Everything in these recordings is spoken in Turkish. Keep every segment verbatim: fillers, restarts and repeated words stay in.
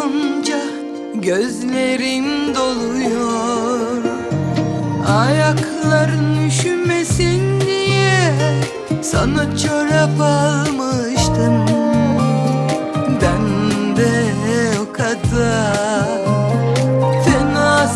bakınca gözlerim doluyor. Ayakların üşümesin diye sana çorap almıştım. Ben de o kadar fena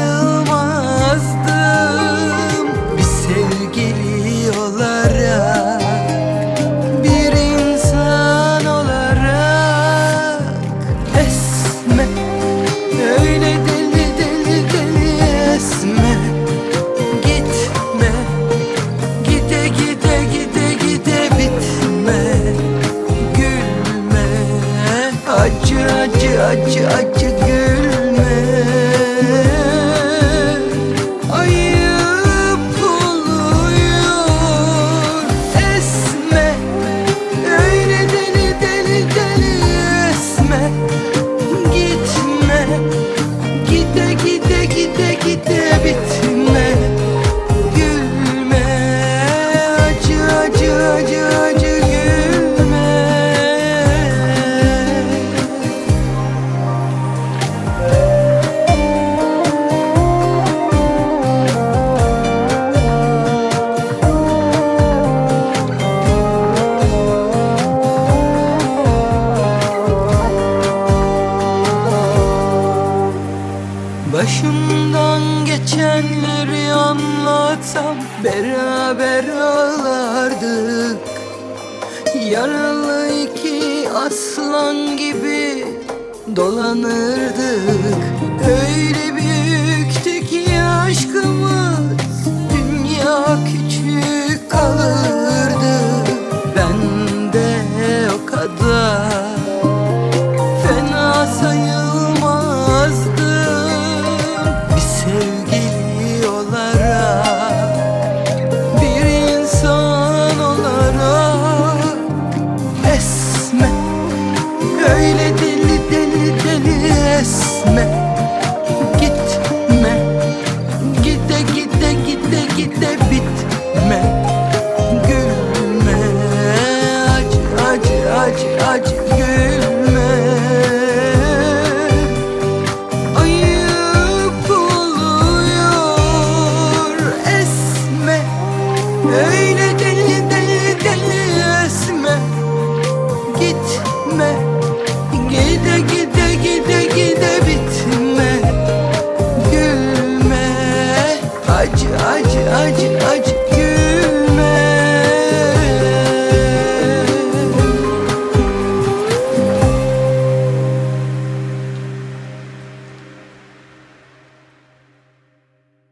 sayılmazdım. Bir sevgili olarak, bir insan olarak. Esme, öyle deli deli deli esme. Gitme, gide gide gide gide bitme. Gülme, acı acı acı acı gülme. Ayıp oluyor. Esme, öyle deli deli deli esme. Gitme, gide gide gide gide bitme. Gülme, acı acı acı acı gülme. Başımdan geçenleri anlatsam beraber ağlardık. Yaralı iki aslan gibi dolanırdık. Öyle büyüktü ki aşkımız, dünya küçük kalırdı. Ben de o kadar fena sayılmazdım. Bir sevgili olarak, bir insan olarak. Esme, öyle deli deli deli esme. Gitme, gide gide gide gide bitme. Gülme, acı acı acı acı